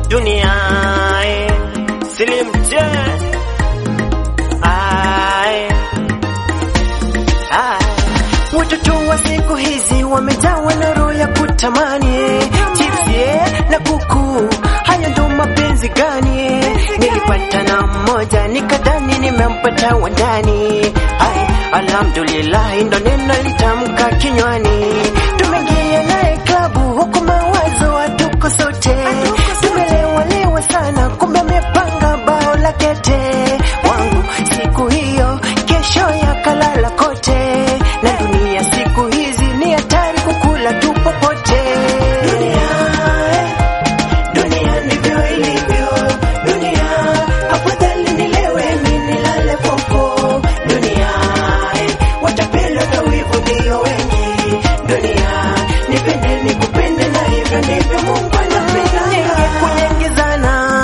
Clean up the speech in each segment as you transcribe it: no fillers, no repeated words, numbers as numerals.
dunia Slim J. Watoto wa siku hizi wamejawa na roho ya kutamani chipsi na kuku, haya ndo mapenzi gani? Nilipata na mmoja nikadhani nimempata wa ndani. Alhamdulillah, ndo neno litamka kinywani. Tumeingia naye klabu huku mawazo hatuko sote, tumelewalewa sana, kumbe amepanga bao la kete wangu siku hiyo, kesho yakalala kote. Na dunia siku hizi ni hatari, kukula tu popote. Dunia ndivyo ilivyo. Dunia afadhali nilewe mimi nilale popo. Dunia watapenda na wivu ndio wengi. Dunia nipende nikupende, na hivyo ndivyo Mungu anapenda. Kunyengezana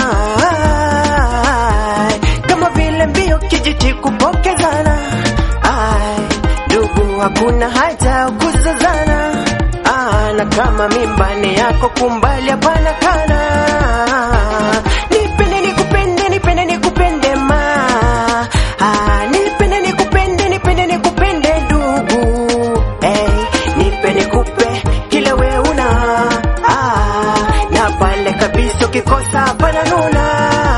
kama vile mbio kijiti kupokezana. Ndugu hakuna haja kuzozana. Na kama mimbani yako kumbali hapana kana. Nipende nikupende, nipende nikupende ma. Nipende nikupende, nipende nikupende ndugu. Nipe nikupe kile we una. Na pale kabisa ukikosa hapana nuna.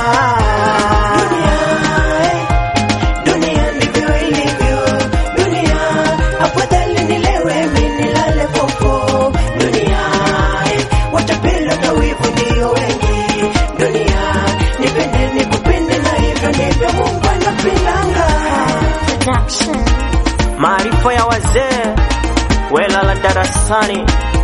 Dunia ndivyo ilivyo. Dunia afadhali nilewe mimi nilale popo. Dunia watapenda na wivu ndio wengi. Dunia nipende nikupende, na hivyo ndivyo Mungu anapendanga. Maarifa ya wazee welala darasani.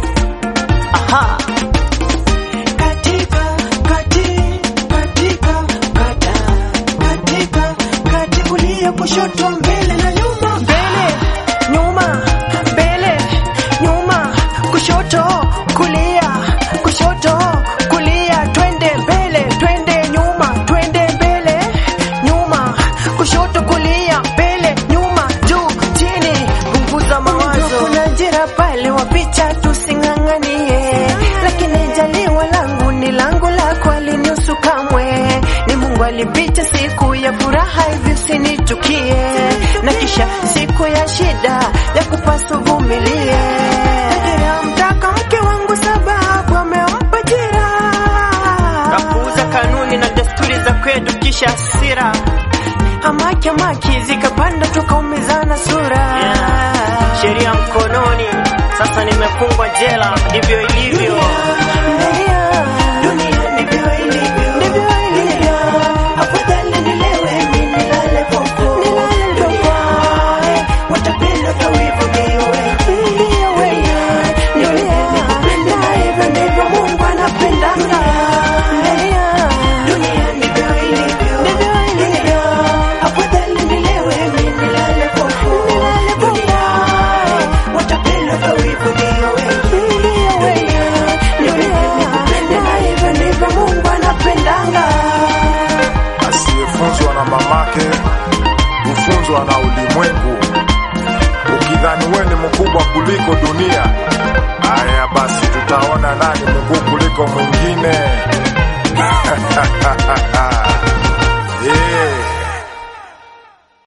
Katika kulia kushoto mbele na nyuma, mbele nyuma, mbele nyuma, kushoto kulia, kushoto kulia, twende mbele, twende nyuma, twende mbele nyuma, kushoto kulia, mbele nyuma, juu chini, punguza mawazo. Kuna njia pale wapicha, tusing'ang'anie, lakini jaliwa langu ni langu, lako alinihusu kamwe. Ni Mungu alipicha siku ya furaha, hivi usinichukie, na kisha siku ya shida ya kupasa uvumilie. Mtaka mke wangu sababu amempa jira, kapuuza kanuni na desturi za kwetu, kisha hasira hamaki zikapanda, tukaumizana sura. Sheria mkononi, sasa nimefungwa jela, ndivyo ilivyo. Dunia ndivyo ilivyo. Afadhali nilewe mimi nilale popo. Dunia watapenda na wivu ndio wengi. Dunia nikupende, na hivyo ndivyo Mungu anapendanga. Dunia ndivyo ilivyo. Afadhali nilewe mimi nilale popo. Dunia watapenda na wivu ndio wengi. Dunia nikupende, na hivyo ndivyo Mungu anapendanga. Asiyefunzwa na mamake hufunzwa na ulimwengu. Ukidhani wewe ni mkubwa kuliko dunia, haya basi tutaona nani mkubwa kuliko mwingine.